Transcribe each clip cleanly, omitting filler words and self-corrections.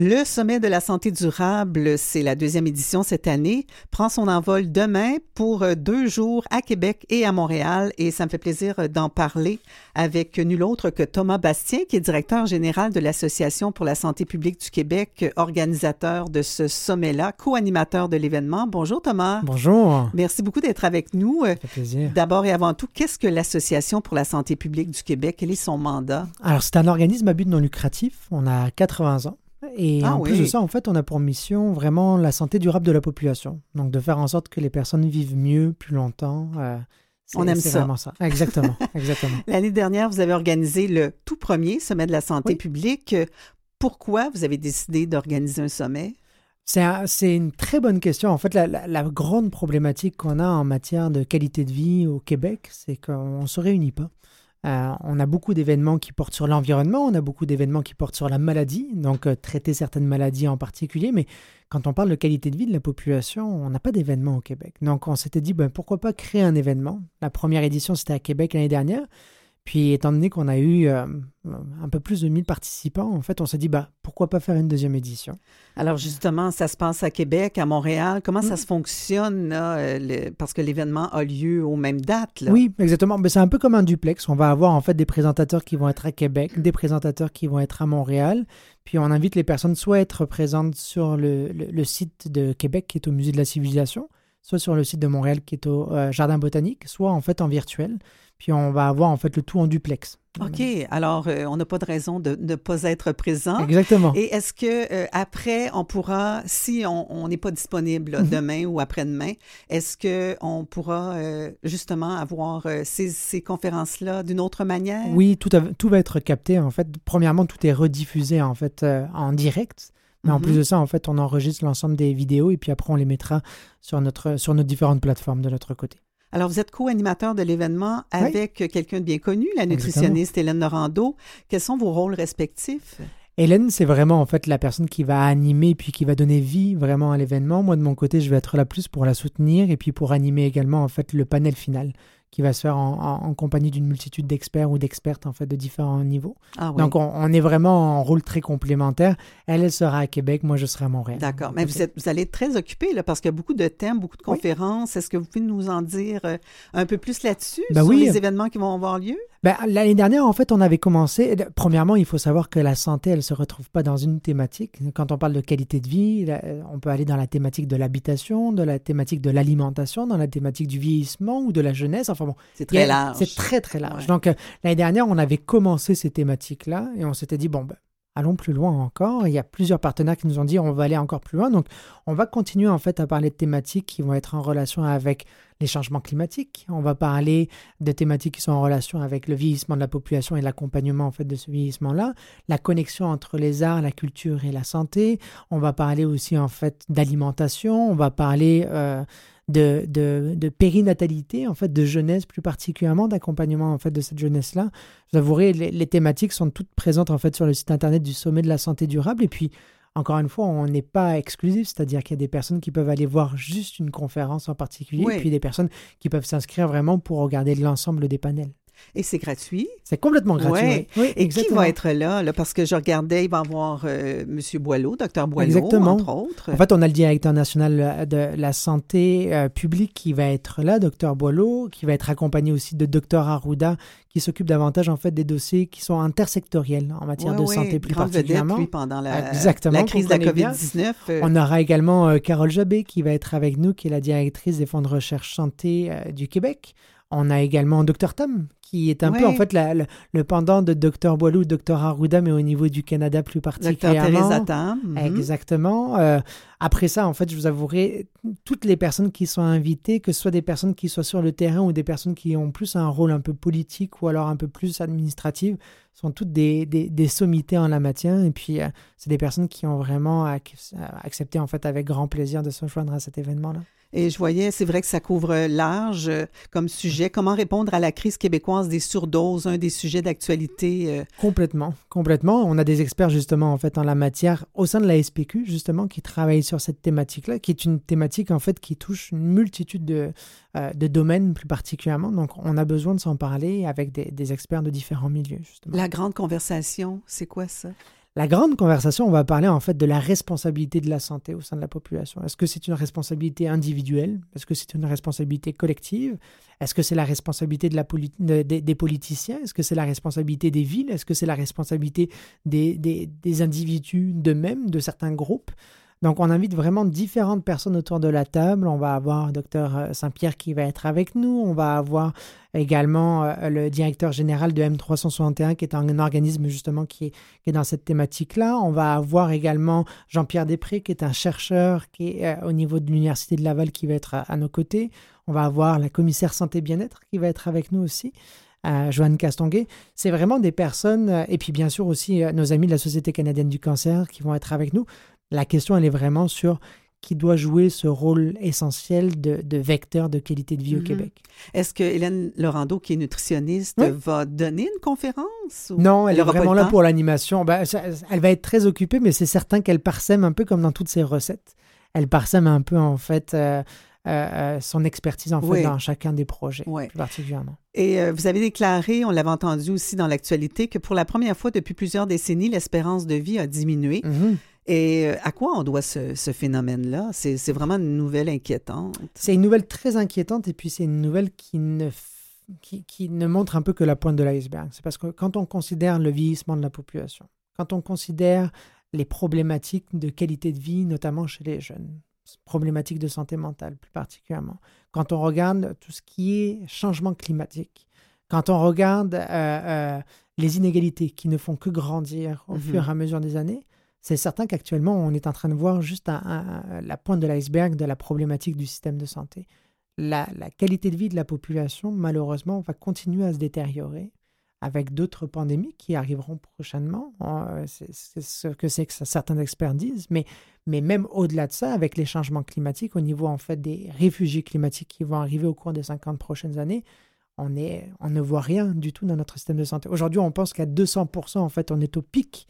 Le Sommet de la santé durable, c'est la 2e édition cette année, prend son envol demain pour 2 jours à Québec et à Montréal. Et ça me fait plaisir d'en parler avec nul autre que Thomas Bastien, qui est directeur général de l'Association pour la santé publique du Québec, organisateur de ce sommet-là, co-animateur de l'événement. Bonjour Thomas. Bonjour. Merci beaucoup d'être avec nous. Ça fait plaisir. D'abord et avant tout, qu'est-ce que l'Association pour la santé publique du Québec? Quel est son mandat? Alors, c'est un organisme à but non lucratif. On a 80 ans. Et en plus de ça, en fait, on a pour mission vraiment la santé durable de la population. Donc, de faire en sorte que les personnes vivent mieux, plus longtemps. On aime ça. C'est vraiment ça. Exactement, exactement. L'année dernière, vous avez organisé le tout premier sommet de la santé publique. Pourquoi vous avez décidé d'organiser un sommet? C'est une très bonne question. En fait, la grande problématique qu'on a en matière de qualité de vie au Québec, c'est qu'on ne se réunit pas. On a beaucoup d'événements qui portent sur l'environnement, on a beaucoup d'événements qui portent sur la maladie, donc traiter certaines maladies en particulier, mais quand on parle de qualité de vie de la population, on n'a pas d'événement au Québec. Donc on s'était dit, pourquoi pas créer un événement? La première édition, c'était à Québec l'année dernière. Puis, étant donné qu'on a eu un peu plus de 1000 participants, en fait, on s'est dit, pourquoi pas faire une 2e édition? Alors, justement, ça se passe à Québec, à Montréal. Comment ça se fonctionne, là, parce que l'événement a lieu aux mêmes dates, là? Oui, exactement. C'est un peu comme un duplex. On va avoir, en fait, des présentateurs qui vont être à Québec, des présentateurs qui vont être à Montréal. Puis, on invite les personnes soit à être présentes sur le site de Québec, qui est au Musée de la Civilisation, soit sur le site de Montréal, qui est au Jardin botanique, soit, en fait, en virtuel. Puis on va avoir en fait le tout en duplex. OK. Alors, on n'a pas de raison de ne pas être présent. Exactement. Et est-ce que après, on pourra, si on n'est pas disponible là, demain ou après-demain, est-ce qu'on pourra justement avoir ces conférences-là d'une autre manière? Oui, tout va être capté. En fait, premièrement, tout est rediffusé en fait en direct. Mais en plus de ça, en fait, on enregistre l'ensemble des vidéos et puis après, on les mettra sur nos différentes plateformes de notre côté. Alors, vous êtes co-animateur de l'événement avec quelqu'un de bien connu, la nutritionniste Hélène Norando. Quels sont vos rôles respectifs? Hélène, c'est vraiment en fait la personne qui va animer puis qui va donner vie vraiment à l'événement. Moi, de mon côté, je vais être là plus pour la soutenir et puis pour animer également en fait le panel final qui va se faire en compagnie d'une multitude d'experts ou d'expertes en fait de différents niveaux. Ah, oui. Donc, on est vraiment en rôle très complémentaire. Elle sera à Québec, moi, je serai à Montréal. D'accord. Mais vous allez être très occupé là, parce qu'il y a beaucoup de thèmes, beaucoup de conférences. Est-ce que vous pouvez nous en dire un peu plus là-dessus, sur les événements qui vont avoir lieu? L'année dernière, en fait, on avait commencé. Premièrement, il faut savoir que la santé, elle ne se retrouve pas dans une thématique. Quand on parle de qualité de vie, on peut aller dans la thématique de l'habitation, de la thématique de l'alimentation, dans la thématique du vieillissement ou de la jeunesse. Enfin bon, c'est très large. C'est très, très large. Ouais. Donc, l'année dernière, on avait commencé ces thématiques-là et on s'était dit, allons plus loin encore. Il y a plusieurs partenaires qui nous ont dit on va aller encore plus loin. Donc, on va continuer en fait à parler de thématiques qui vont être en relation avec les changements climatiques. On va parler de thématiques qui sont en relation avec le vieillissement de la population et l'accompagnement en fait de ce vieillissement-là, la connexion entre les arts, la culture et la santé. On va parler aussi en fait d'alimentation. On va parler de périnatalité, en fait, de jeunesse plus particulièrement, d'accompagnement en fait de cette jeunesse-là. Vous avouerez, les thématiques sont toutes présentes en fait sur le site internet du Sommet de la santé durable. Et puis, encore une fois, on n'est pas exclusif, c'est-à-dire qu'il y a des personnes qui peuvent aller voir juste une conférence en particulier, et puis des personnes qui peuvent s'inscrire vraiment pour regarder l'ensemble des panels. Et c'est gratuit? C'est complètement gratuit. Oui, et exactement. Qui va être là? Parce que je regardais, il va y avoir M. Boileau, Dr Boileau, entre autres. En fait, on a le directeur national de la santé publique qui va être là, Dr Boileau, qui va être accompagné aussi de Dr Arruda, qui s'occupe davantage en fait des dossiers qui sont intersectoriels en matière de santé plus particulièrement. Vedette, lui, pendant la crise de la COVID-19. On aura également Carole Jabé qui va être avec nous, qui est la directrice des fonds de recherche santé du Québec. On a également Dr Tam, qui est un peu en fait le pendant de Dr Boileau, Dr Arruda, mais au niveau du Canada plus particulièrement. Dr Teresa Tam. Exactement. Après ça, en fait, je vous avouerai, toutes les personnes qui sont invitées, que ce soit des personnes qui soient sur le terrain ou des personnes qui ont plus un rôle un peu politique ou alors un peu plus administratif, sont toutes des sommités en la matière. Et puis, c'est des personnes qui ont vraiment accepté en fait avec grand plaisir de se joindre à cet événement-là. Et je voyais, c'est vrai que ça couvre large comme sujet. Comment répondre à la crise québécoise des surdoses, un des sujets d'actualité? Complètement. On a des experts justement en fait en la matière au sein de la SPQ justement qui travaillent sur cette thématique-là, qui est une thématique en fait qui touche une multitude de domaines plus particulièrement. Donc, on a besoin de s'en parler avec des experts de différents milieux justement. La grande conversation, c'est quoi ça? La grande conversation, on va parler en fait de la responsabilité de la santé au sein de la population. Est-ce que c'est une responsabilité individuelle? Est-ce que c'est une responsabilité collective? Est-ce que c'est la responsabilité des politiciens? Est-ce que c'est la responsabilité des villes? Est-ce que c'est la responsabilité des individus d'eux-mêmes, de certains groupes? Donc, on invite vraiment différentes personnes autour de la table. On va avoir Dr Saint-Pierre qui va être avec nous. On va avoir également le directeur général de M361 qui est un organisme justement qui est dans cette thématique-là. On va avoir également Jean-Pierre Després qui est un chercheur qui est au niveau de l'Université de Laval qui va être à nos côtés. On va avoir la commissaire santé-bien-être qui va être avec nous aussi. Joanne Castonguay, c'est vraiment des personnes, et puis bien sûr aussi nos amis de la Société canadienne du cancer qui vont être avec nous. La question, elle est vraiment sur qui doit jouer ce rôle essentiel de vecteur de qualité de vie au Québec. Est-ce que Hélène Laurando, qui est nutritionniste, va donner une conférence? Ou non, elle est vraiment là pour l'animation. Elle va être très occupée, mais c'est certain qu'elle parsème un peu comme dans toutes ses recettes. Elle parsème un peu, en fait, son expertise, en fait, dans chacun des projets, plus particulièrement. Et vous avez déclaré, on l'avait entendu aussi dans l'actualité, que pour la première fois depuis plusieurs décennies, l'espérance de vie a diminué. Et à quoi on doit ce phénomène-là? C'est vraiment une nouvelle inquiétante. C'est une nouvelle très inquiétante et puis c'est une nouvelle qui ne montre un peu que la pointe de l'iceberg. C'est parce que quand on considère le vieillissement de la population, quand on considère les problématiques de qualité de vie, notamment chez les jeunes, problématiques de santé mentale plus particulièrement, quand on regarde tout ce qui est changement climatique, quand on regarde les inégalités qui ne font que grandir au fur et à mesure des années, c'est certain qu'actuellement, on est en train de voir juste la pointe de l'iceberg de la problématique du système de santé. La qualité de vie de la population, malheureusement, va continuer à se détériorer avec d'autres pandémies qui arriveront prochainement. C'est ce que certains experts disent. Mais même au-delà de ça, avec les changements climatiques, au niveau en fait des réfugiés climatiques qui vont arriver au cours des 50 prochaines années, on ne voit rien du tout dans notre système de santé. Aujourd'hui, on pense qu'à 200%, en fait, on est au pic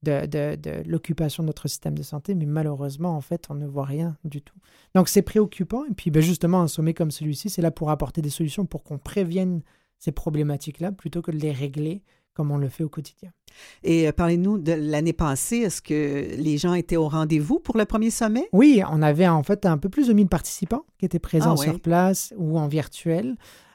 de l'occupation de notre système de santé, mais malheureusement, en fait, on ne voit rien du tout. Donc, c'est préoccupant. Et puis, justement, un sommet comme celui-ci, c'est là pour apporter des solutions pour qu'on prévienne ces problématiques-là plutôt que de les régler comme on le fait au quotidien. Et parlez-nous de l'année passée. Est-ce que les gens étaient au rendez-vous pour le premier sommet? Oui, on avait en fait un peu plus de 1000 participants qui étaient présents sur place ou en virtuel.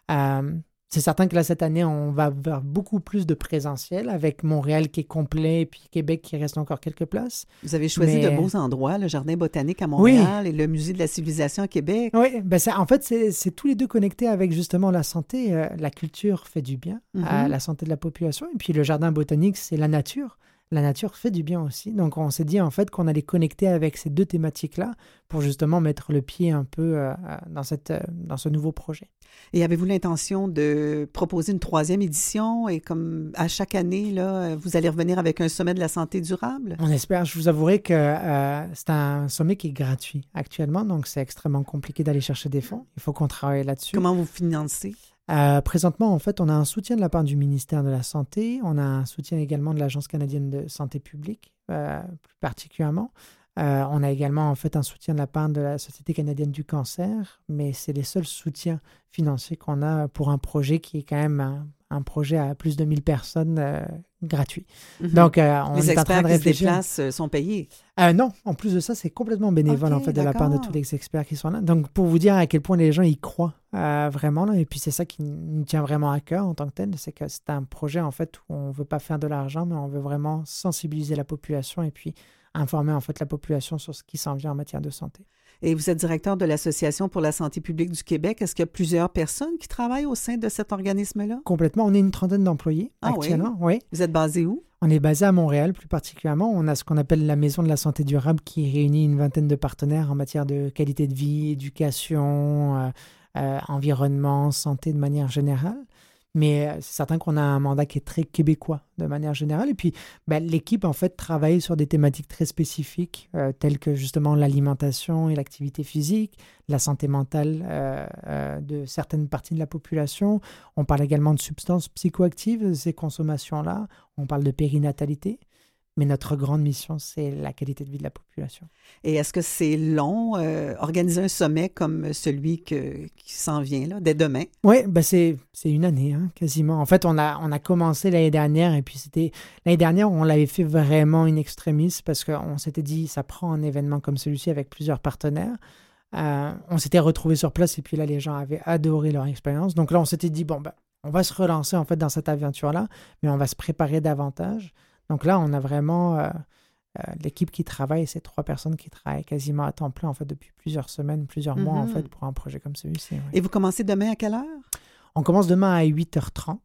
C'est certain que là, cette année, on va avoir beaucoup plus de présentiel avec Montréal qui est complet et puis Québec qui reste encore quelques places. Vous avez choisi de beaux endroits, le Jardin botanique à Montréal et le Musée de la civilisation à Québec. Oui, en fait, c'est tous les deux connectés avec justement la santé. La culture fait du bien à la santé de la population. Et puis le Jardin botanique, c'est la nature. La nature fait du bien aussi. Donc, on s'est dit en fait qu'on allait connecter avec ces deux thématiques-là pour justement mettre le pied un peu dans ce nouveau projet. Et avez-vous l'intention de proposer une 3e édition et comme à chaque année, là, vous allez revenir avec un sommet de la santé durable? On espère. Je vous avouerai que c'est un sommet qui est gratuit actuellement, donc c'est extrêmement compliqué d'aller chercher des fonds. Il faut qu'on travaille là-dessus. Comment vous financez? Présentement, en fait, on a un soutien de la part du ministère de la Santé. On a un soutien également de l'Agence canadienne de santé publique, plus particulièrement. On a également, en fait, un soutien de la part de la Société canadienne du cancer, mais c'est les seuls soutiens financiers qu'on a pour un projet qui est quand même un projet à plus de 1000 personnes gratuit. Donc, on les est en train de réfléchir. Les experts qui se déplacent sont payés? Non, en plus de ça, c'est complètement bénévole en fait de la part de tous les experts qui sont là. Donc, pour vous dire à quel point les gens y croient vraiment, là, et puis c'est ça qui nous tient vraiment à cœur en tant que tel, c'est que c'est un projet en fait où on ne veut pas faire de l'argent, mais on veut vraiment sensibiliser la population et puis informer en fait la population sur ce qui s'en vient en matière de santé. Et vous êtes directeur de l'Association pour la santé publique du Québec. Est-ce qu'il y a plusieurs personnes qui travaillent au sein de cet organisme-là? Complètement. On est une trentaine d'employés actuellement. Oui. Vous êtes basé où? On est basé à Montréal, plus particulièrement. On a ce qu'on appelle la Maison de la santé durable qui réunit une vingtaine de partenaires en matière de qualité de vie, éducation, environnement, santé de manière générale. Mais c'est certain qu'on a un mandat qui est très québécois de manière générale. Et puis, l'équipe, en fait, travaille sur des thématiques très spécifiques, telles que justement l'alimentation et l'activité physique, la santé mentale de certaines parties de la population. On parle également de substances psychoactives, ces consommations-là. On parle de périnatalité. Mais notre grande mission, c'est la qualité de vie de la population. Et est-ce que c'est long, organiser un sommet comme celui qui s'en vient, là, dès demain? Oui, ben c'est une année, hein, quasiment. En fait, on a commencé l'année dernière, et puis l'année dernière, on l'avait fait vraiment in extremis, parce qu'on s'était dit, ça prend un événement comme celui-ci avec plusieurs partenaires. On s'était retrouvés sur place, et puis là, les gens avaient adoré leur expérience. Donc là, on s'était dit, bon, ben, on va se relancer, en fait, dans cette aventure-là, mais on va se préparer davantage. Donc là, on a vraiment l'équipe qui travaille, c'est 3 personnes qui travaillent quasiment à temps plein, en fait, depuis plusieurs semaines, plusieurs mois, en fait, pour un projet comme celui-ci. Oui. Et vous commencez demain à quelle heure? On commence demain à 8h30.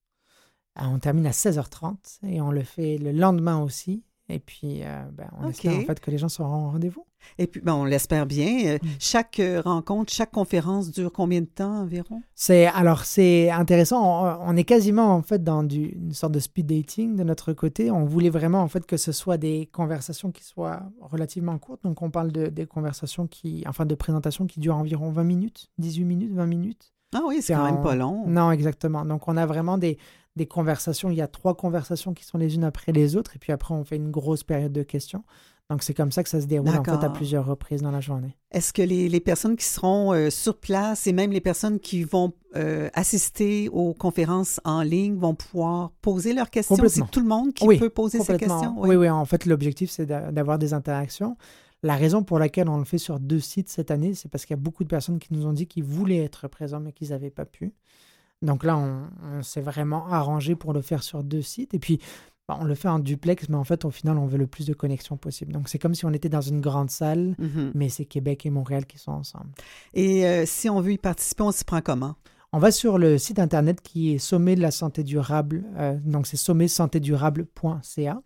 On termine à 16h30 et on le fait le lendemain aussi. Et puis, on espère, en fait, que les gens seront au rendez-vous. Et puis, on l'espère bien. Chaque rencontre, chaque conférence dure combien de temps environ? C'est intéressant. On est quasiment, en fait, dans une sorte de speed dating de notre côté. On voulait vraiment, en fait, que ce soit des conversations qui soient relativement courtes. Donc, on parle des conversations de présentations qui durent environ 20 minutes, 18 minutes, 20 minutes. Ah oui, c'est quand même pas long. Non, exactement. Donc, on a vraiment des conversations. Il y a 3 conversations qui sont les unes après les autres. Et puis après, on fait une grosse période de questions. Donc, c'est comme ça que ça se déroule, en fait, à plusieurs reprises dans la journée. Est-ce que les personnes qui seront sur place et même les personnes qui vont assister aux conférences en ligne vont pouvoir poser leurs questions? C'est tout le monde qui peut poser ses questions? Oui. En fait, l'objectif, c'est d'avoir des interactions. La raison pour laquelle on le fait sur 2 sites cette année, c'est parce qu'il y a beaucoup de personnes qui nous ont dit qu'ils voulaient être présents, mais qu'ils n'avaient pas pu. Donc là, on s'est vraiment arrangé pour le faire sur 2 sites. Et puis, on le fait en duplex, mais en fait, au final, on veut le plus de connexions possible. Donc, c'est comme si on était dans une grande salle, mais c'est Québec et Montréal qui sont ensemble. Et si on veut y participer, on s'y prend comment? On va sur le site Internet qui est Sommet de la santé durable. Donc, c'est sommetsantédurable.ca.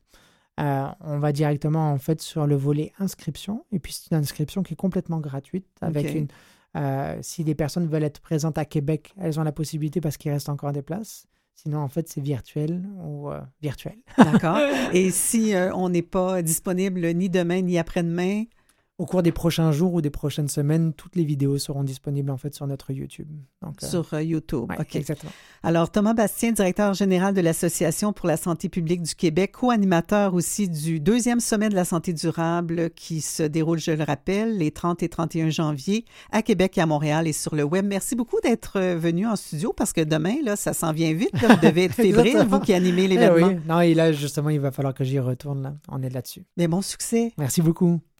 On va directement, en fait, sur le volet inscription. Et puis, c'est une inscription qui est complètement gratuite avec si des personnes veulent être présentes à Québec, elles ont la possibilité parce qu'il reste encore des places. Sinon, en fait, c'est virtuel ou virtuel. D'accord. Et si on n'est pas disponible ni demain ni après-demain? Au cours des prochains jours ou des prochaines semaines, toutes les vidéos seront disponibles en fait sur notre YouTube. Donc, sur YouTube, ouais, OK. Exactement. Alors, Thomas Bastien, directeur général de l'Association pour la santé publique du Québec, co-animateur aussi du 2e sommet de la santé durable qui se déroule, je le rappelle, les 30 et 31 janvier à Québec et à Montréal et sur le web. Merci beaucoup d'être venu en studio parce que demain, là, ça s'en vient vite. Là, vous devez être fébrile, vous qui animez l'événement. Oui. Non, et là, justement, il va falloir que j'y retourne. Là. On est là-dessus. Mais bon succès. Merci beaucoup.